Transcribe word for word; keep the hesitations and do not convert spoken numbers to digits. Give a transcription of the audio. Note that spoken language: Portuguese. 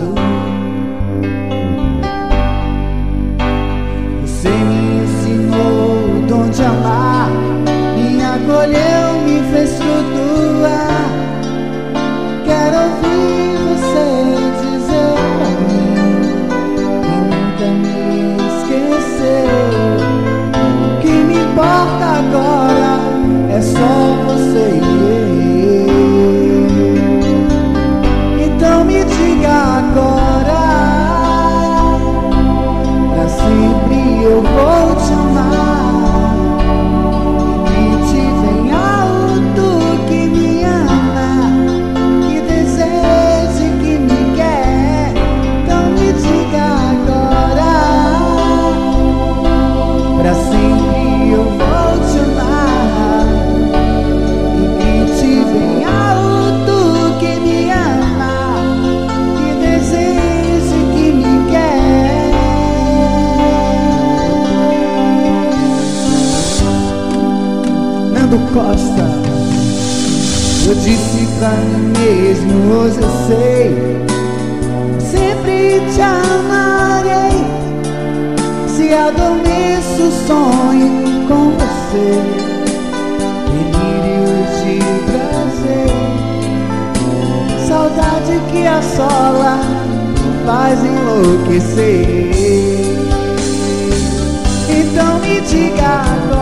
lado. Você me ensinou o dom de amar, me acolheu, me fez flutuar. Quero ouvir você dizer pra mim que nunca me esqueceu. O que me importa agora é só você e eu. Então me diga agora, pra sempre eu vou te amar. Que te vem alto, que me ama, que deseje, que me quer. Então me diga agora, pra sempre eu vou te amar. E que te vem alto, que me ama, que deseje, que me quer. Nando Costa. Eu disse pra mim mesmo, hoje eu sei, sempre te amarei. Se adormeço o sonho com você, delírio de prazer, saudade que assola, me faz enlouquecer. Então me diga agora,